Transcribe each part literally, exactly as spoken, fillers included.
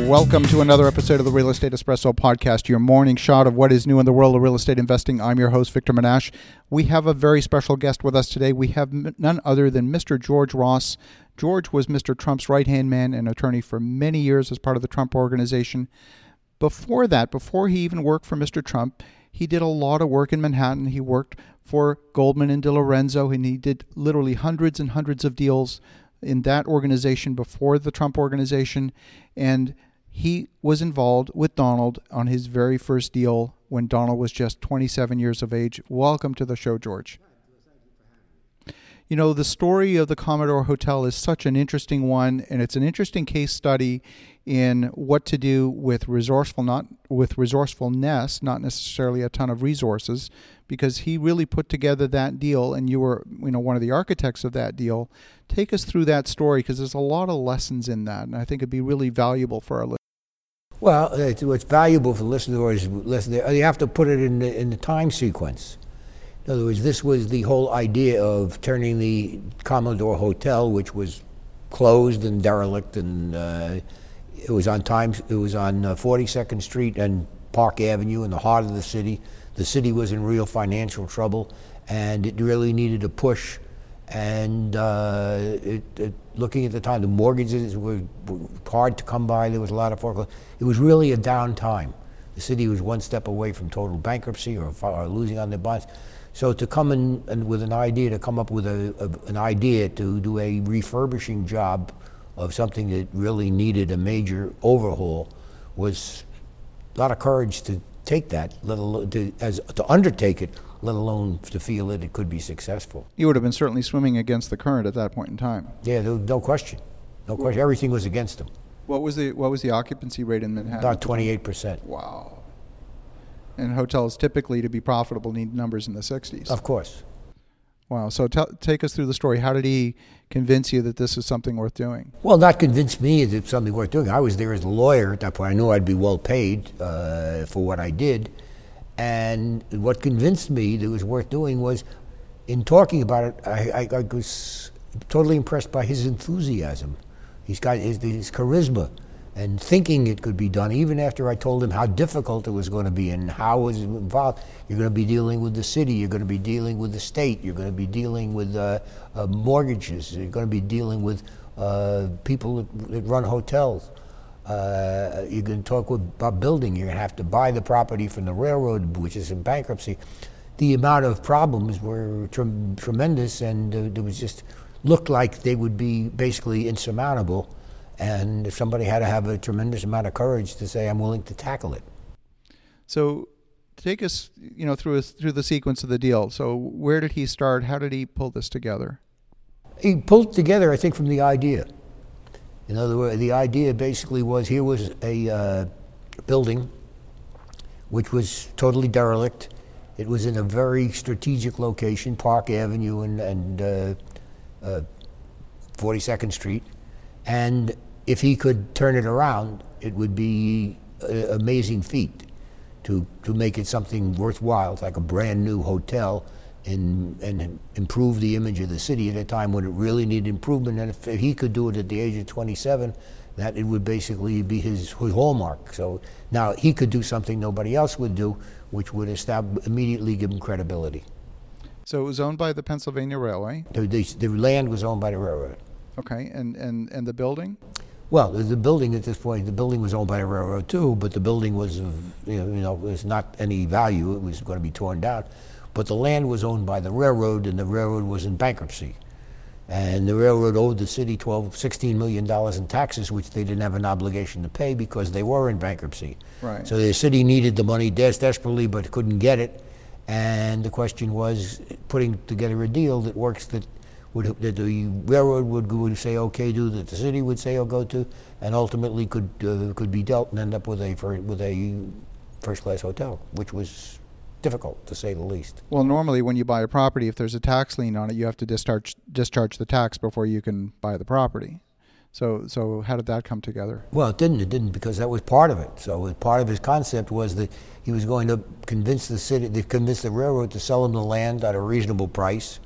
Welcome to another episode of the Real Estate Espresso Podcast, your morning shot of what is new in the world of real estate investing. I'm your host, Victor Menashe. We have a very special guest with us today. We have none other than Mister George Ross. George was Mister Trump's right-hand man and attorney for many years as part of the Trump Organization. Before that, before he even worked for Mister Trump, he did a lot of work in Manhattan. He worked for Goldman and DeLorenzo, and he did literally hundreds and hundreds of deals in that organization before the Trump Organization. And he was involved with Donald on his very first deal when Donald was just twenty-seven years of age. Welcome to the show, George. You know, the story of the Commodore Hotel is such an interesting one, and it's an interesting case study in what to do with resourceful, not with resourcefulness, not necessarily a ton of resources, because he really put together that deal, and you were, you know, one of the architects of that deal. Take us through that story, because there's a lot of lessons in that, and I think it'd be really valuable for our listeners. Well, it's, what's valuable for listeners is listen, you have to put it in the, in the time sequence. In other words, this was the whole idea of turning the Commodore Hotel, which was closed and derelict, and uh, it was on Times, it was on uh, forty-second Street and Park Avenue in the heart of the city. The city was in real financial trouble, and it really needed a push. And uh, it, it, looking at the time, the mortgages were, were hard to come by. There was a lot of foreclosure. It was really a down time. The city was one step away from total bankruptcy or, or losing on their bonds. So to come in and with an idea, to come up with a, a, an idea to do a refurbishing job of something that really needed a major overhaul was a lot of courage to take that, let alone to, as, to undertake it, let alone to feel that it could be successful. You would have been certainly swimming against the current at that point in time. Yeah, no, no question. No question. Everything was against them. What was the what was the occupancy rate in Manhattan? About twenty-eight percent. Wow. And hotels typically, to be profitable, need numbers in the sixties. Of course. Wow. So t- take us through the story. How did he convince you that this is something worth doing? Well, not convince me that it's something worth doing. I was there as a lawyer at that point. I knew I'd be well paid uh, for what I did. And what convinced me that it was worth doing was, in talking about it, I, I, I was totally impressed by his enthusiasm. He's got his, his charisma, and thinking it could be done, even after I told him how difficult it was going to be and how it was involved. You're going to be dealing with the city, you're going to be dealing with the state, you're going to be dealing with uh, uh, mortgages, you're going to be dealing with uh, people that, that run hotels. Uh, you can talk with, about building. You're going to have to buy the property from the railroad, which is in bankruptcy. The amount of problems were tre- tremendous, and uh, it was just looked like they would be basically insurmountable. And somebody had to have a tremendous amount of courage to say, "I'm willing to tackle it." So, take us, you know, through his, through the sequence of the deal. So, where did he start? How did he pull this together? He pulled together, I think, from the idea. In other words, the idea basically was here was a uh, building which was totally derelict. It was in a very strategic location, Park Avenue and, and uh, uh, forty-second Street. And if he could turn it around, it would be an amazing feat to, to make it something worthwhile, like a brand new hotel, and, and improve the image of the city at a time when it really needed improvement. And if he could do it at the age of twenty-seven, that it would basically be his, his hallmark. So now he could do something nobody else would do, which would establish, immediately give him credibility. So it was owned by the Pennsylvania Railway? The, the, the land was owned by the railroad. Okay, and, and, and the building? Well, the, the building at this point, the building was owned by the railroad too, but the building was, of, you know, you know, was not any value. It was going to be torn down. But the land was owned by the railroad, and the railroad was in bankruptcy. And the railroad owed the city twelve, sixteen million dollars in taxes, which they didn't have an obligation to pay because they were in bankruptcy. Right. So the city needed the money des- desperately, but couldn't get it. And the question was putting together a deal that works, that would that the railroad would, would say okay to, that the city would say oh go to, and ultimately could uh, could be dealt and end up with a for, with a first class hotel, which was difficult, to say the least. Well, normally when you buy a property, if there's a tax lien on it, you have to discharge discharge the tax before you can buy the property. So so how did that come together? Well, it didn't. It didn't because that was part of it. So part of his concept was that he was going to convince the city, to convince the railroad to sell him the land at a reasonable price,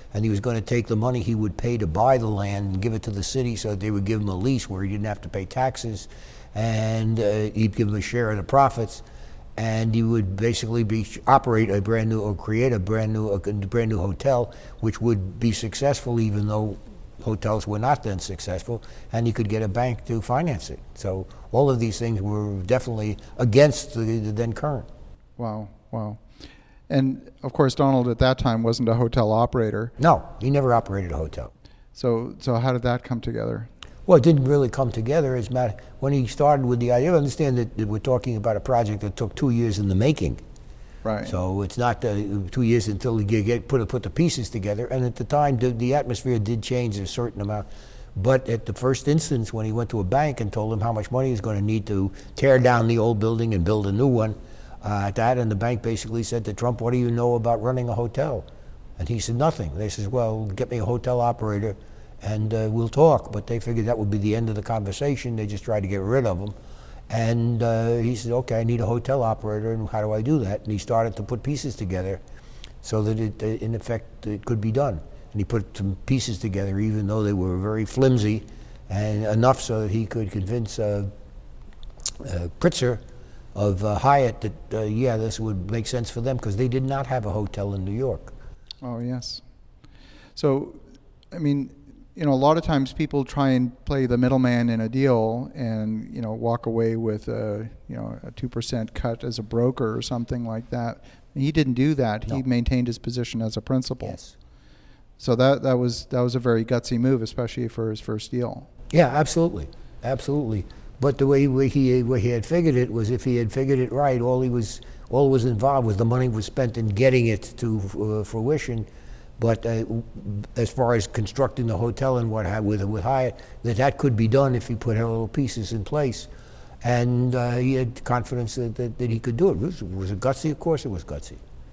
and he was going to take the money he would pay to buy the land and give it to the city so that they would give him a lease where he didn't have to pay taxes, and uh, he'd give him a share of the profits, and he would basically be operate a brand new or create a brand new a brand new hotel, which would be successful even though hotels were not then successful, and he could get a bank to finance it. So all of these things were definitely against the, the then current. Wow, wow. And of course, Donald at that time wasn't a hotel operator. No, he never operated a hotel. So, so how did that come together? Well, it didn't really come together. As matter when he started with the idea. Understand that, that we're talking about a project that took two years in the making. Right. So it's not uh, two years until he get, get put put the pieces together. And at the time, the, the atmosphere did change a certain amount. But at the first instance, when he went to a bank and told them how much money he was going to need to tear down the old building and build a new one, uh, that and the bank basically said to Trump, "What do you know about running a hotel?" And he said, "Nothing." They said, "Well, get me a hotel operator, and uh, we'll talk." But they figured that would be the end of the conversation. They just tried to get rid of him. And uh, he said, "Okay, I need a hotel operator, and how do I do that?" And he started to put pieces together so that it, uh, in effect, it could be done. And he put some pieces together, even though they were very flimsy, and enough so that he could convince uh, uh, Pritzker of uh, Hyatt that, uh, yeah, this would make sense for them, because they did not have a hotel in New York. Oh, yes. So, I mean, you know, a lot of times people try and play the middleman in a deal and, you know, walk away with a, you know, a two percent cut as a broker or something like that. He didn't do that. No. He maintained his position as a principal. Yes. So that that was that was a very gutsy move, especially for his first deal. Yeah, absolutely, absolutely. But the way, way he way he had figured it was, if he had figured it right, all he was all was involved was the money was spent in getting it to uh, fruition. But uh, as far as constructing the hotel and what have with with Hyatt, that that could be done if he put little pieces in place, and uh, he had confidence that, that, that he could do it. Was, was it gutsy? Of course, it was gutsy.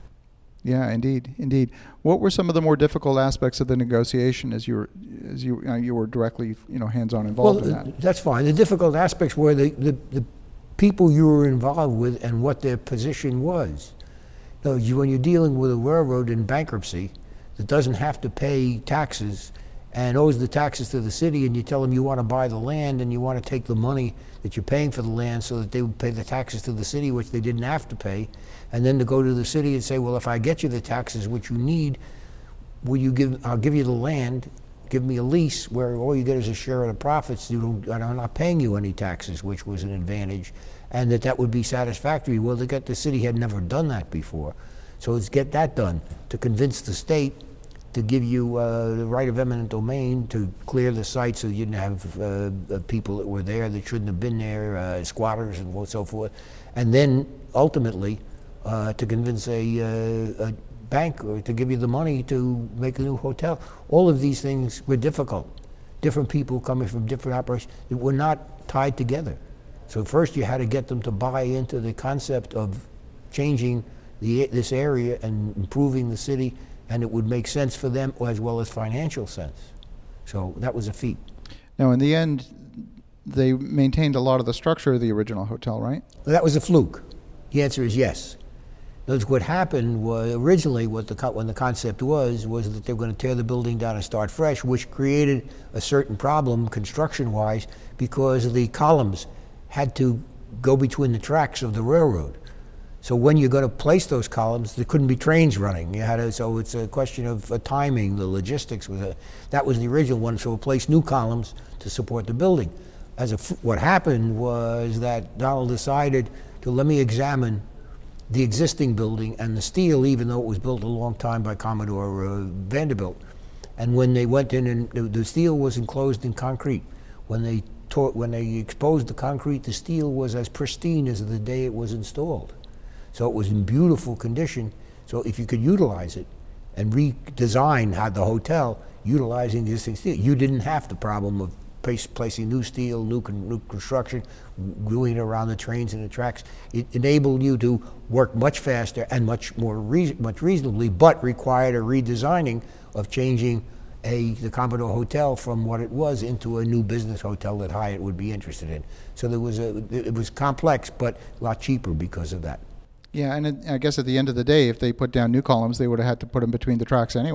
Yeah, indeed, indeed. What were some of the more difficult aspects of the negotiation as you were as you uh, you were directly, you know, hands-on involved well, in that? That's fine. The difficult aspects were the, the, the people you were involved with and what their position was. You know, you, when you're dealing with a railroad in bankruptcy that doesn't have to pay taxes and owes the taxes to the city, and you tell them you want to buy the land and you want to take the money that you're paying for the land so that they would pay the taxes to the city, which they didn't have to pay, and then to go to the city and say, well, if I get you the taxes which you need, will you give? I'll give you the land, give me a lease where all you get is a share of the profits. You don't, I'm not paying you any taxes, which was an advantage, and that that would be satisfactory. Well, the, the city had never done that before, so let's get that done to convince the state to give you uh, the right of eminent domain to clear the site so you didn't have uh, people that were there that shouldn't have been there, uh, squatters and so forth, and then ultimately uh, to convince a, uh, a bank or to give you the money to make a new hotel. All of these things were difficult. Different people coming from different operations that were not tied together. So first you had to get them to buy into the concept of changing the, this area and improving the city, and it would make sense for them as well as financial sense. So that was a feat. Now, in the end, they maintained a lot of the structure of the original hotel, right? That was a fluke. The answer is yes. Notice what happened was, originally what the when the concept was, was that they were going to tear the building down and start fresh, which created a certain problem construction-wise because the columns had to go between the tracks of the railroad. So when you're going to place those columns, there couldn't be trains running. You had to, so it's a question of uh, timing. The logistics was a, that was the original one. So we placed new columns to support the building. As a, what happened was that Donald decided to let me examine the existing building and the steel, even though it was built a long time by Commodore uh, Vanderbilt. And when they went in, and the, the steel was enclosed in concrete. When they tore, when they exposed the concrete, the steel was as pristine as the day it was installed. So it was in beautiful condition. So if you could utilize it and redesign how the hotel, utilizing the existing steel, you didn't have the problem of place, placing new steel, new, con, new construction, gluing it around the trains and the tracks. It enabled you to work much faster and much more rea- much reasonably, but required a redesigning of changing a the Commodore Hotel from what it was into a new business hotel that Hyatt would be interested in. So there was a it was complex, but a lot cheaper because of that. Yeah, and it, I guess at the end of the day, if they put down new columns, they would have had to put them between the tracks anyway.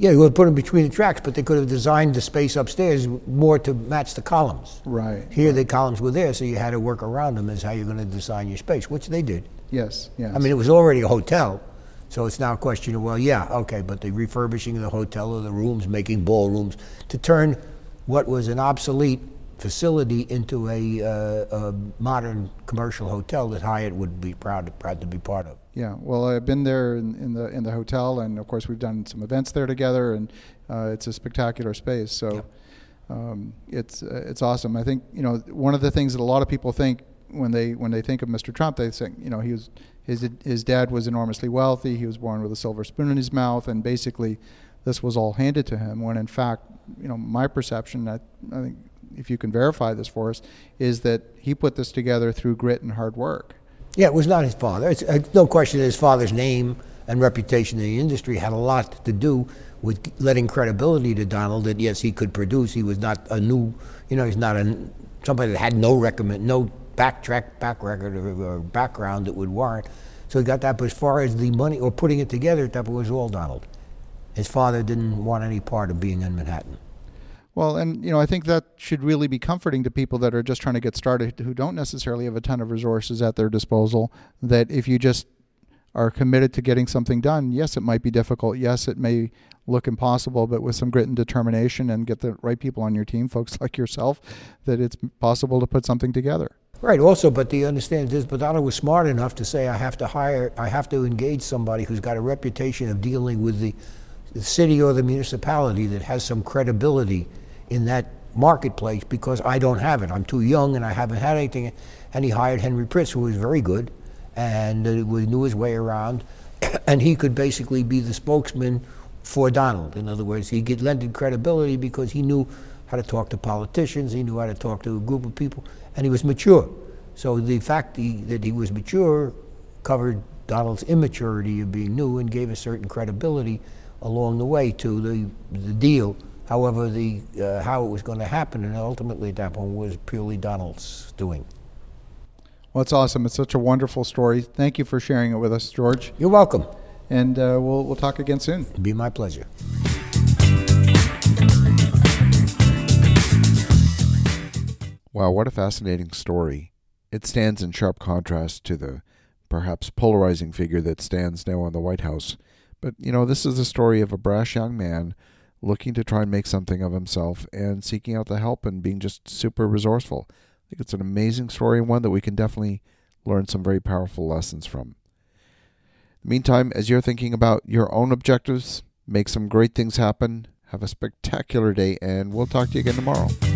Yeah, you would put them between the tracks, but they could have designed the space upstairs more to match the columns. Right. Here, right. the columns were there, so you had to work around them as how you're going to design your space, which they did. Yes, yes. I mean, it was already a hotel, so it's now a question of, well, yeah, okay, but the refurbishing of the hotel or the rooms, making ballrooms, to turn what was an obsolete facility into a, uh, a modern commercial hotel that Hyatt would be proud, proud to be part of. Yeah, well, I've been there in, in the in the hotel, and of course we've done some events there together, and uh, it's a spectacular space. So Yep. um, it's uh, it's awesome. I think you know one of the things that a lot of people think when they when they think of Mister Trump, they think you know he was his his dad was enormously wealthy. He was born with a silver spoon in his mouth, and basically this was all handed to him. When in fact, you know, my perception, I, I think if you can verify this for us, is that he put this together through grit and hard work. Yeah, it was not his father. It's uh, no question that his father's name and reputation in the industry had a lot to do with letting credibility to Donald that, yes, he could produce. He was not a new, you know, he's not a, somebody that had no recommend, no backtrack, back record or, or background that would warrant. So he got that. But as far as the money or putting it together, that was all Donald. His father didn't want any part of being in Manhattan. Well, and you know, I think that should really be comforting to people that are just trying to get started, who don't necessarily have a ton of resources at their disposal, that if you just are committed to getting something done, yes, it might be difficult. Yes, it may look impossible, but with some grit and determination and get the right people on your team, folks like yourself, that it's possible to put something together. Right. Also, but the understand this, but Donald was smart enough to say, I have to hire, I have to engage somebody who's got a reputation of dealing with the, the city or the municipality that has some credibility in that marketplace, because I don't have it. I'm too young and I haven't had anything. And he hired Henry Pritz, who was very good and uh, knew his way around, and he could basically be the spokesman for Donald. In other words, he get lended credibility because he knew how to talk to politicians, he knew how to talk to a group of people, and he was mature. So the fact he, that he was mature covered Donald's immaturity of being new and gave a certain credibility along the way to the, the deal. However, the uh, how it was going to happen, and ultimately at that point, was purely Donald's doing. Well, it's awesome. It's such a wonderful story. Thank you for sharing it with us, George. You're welcome. And uh, we'll we'll talk again soon. It'd be my pleasure. Wow, what a fascinating story. It stands in sharp contrast to the perhaps polarizing figure that stands now on the White House. But, you know, this is the story of a brash young man looking to try and make something of himself and seeking out the help and being just super resourceful. I think it's an amazing story and one that we can definitely learn some very powerful lessons from. In the meantime, as you're thinking about your own objectives, make some great things happen. Have a spectacular day, and we'll talk to you again tomorrow.